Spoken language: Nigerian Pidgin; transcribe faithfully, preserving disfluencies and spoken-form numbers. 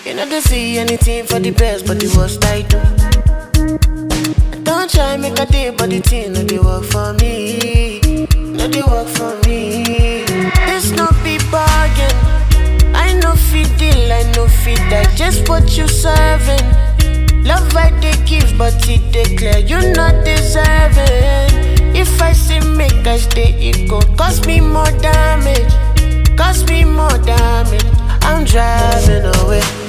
You know they see anything for the best, but the worst I do. I don't try make a day, but the thing no they work for me. No they work for me. This no be bargain. I know fit deal, I know fit digest what you serving. Love I they give, but it declare you not deserving. If I say make I stay, it go cost me more damage. Cost me more damage. I'm driving away.